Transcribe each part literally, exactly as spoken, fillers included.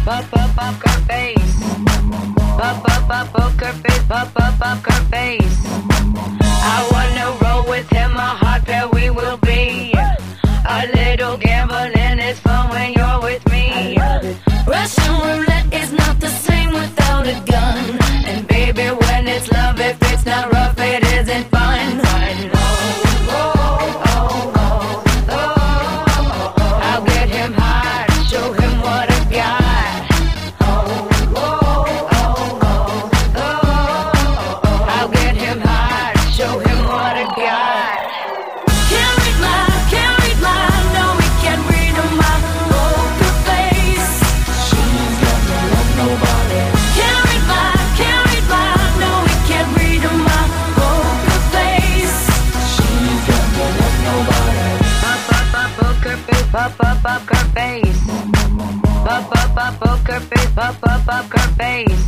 pop up poker face. Pop up up poker face, pop up poker face. I wanna roll with him, a hot pair we will be. A little gambling is fun when you're with me. Russian roulette is not the same without a gun. And baby, when it's love, if it's not rough, it isn't fun. Fun. Oh, oh, oh, oh, oh, oh. I'll get him high, show him what I got. Oh, oh, oh, oh, oh, oh. I'll get him high, show him what I got. Can't read my, can't read my, no, we can't read my poker face. She's got no love, nobody. Can't read my, can't read my, no, we can't read my poker face. She's got no love, nobody. Pop up up poker face, pop up poker face. Pop up up poker face, pop up poker face.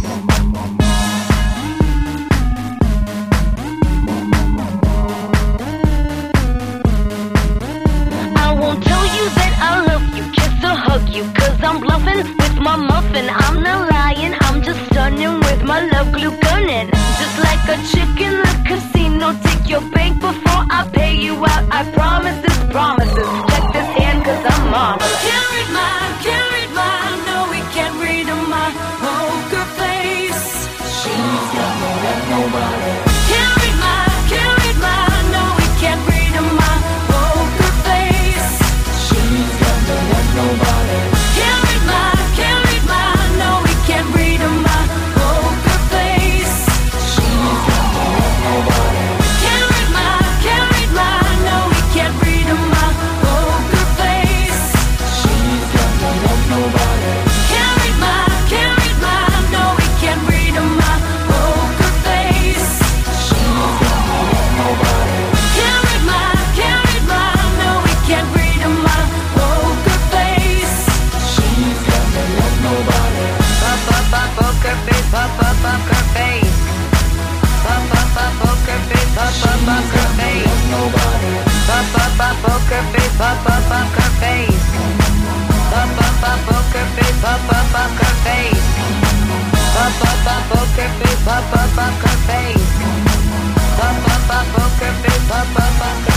I won't tell you that I love you, kiss or hug you, cause I'm bluffing with my muffin. I'm not lying, I'm just stunning with my love glue gunning. Just like a chick in the casino, take your bank before I pay you out. I promise this promises, check this hand cause I'm marvelous. Can't read my, can't read my, no we can't read my poker face. She's got no love, nobody. Can't read my, can't read my, no we can't read my poker face. She's got no love, nobody. Can't read my, can't read my, no we can't read my poker face. She's got no love, nobody. Can't read my, can't read my, no we can't read my poker face. She's got no love, nobody. Can't read my, can't read my, no we can't read my poker face. She's got no love, nobody. Can't read my, can't read my, no we can't read my poker face. She's got no love, nobody. Pop up up poker face, pop up poker face. Pop up up poker face, pop up poker face. Nobody. Pop up up poker face, pop up poker face. Pop up up poker face, pop up poker face. Pop up up poker face, pop up poker face. Pop up up poker face, pop up poker face.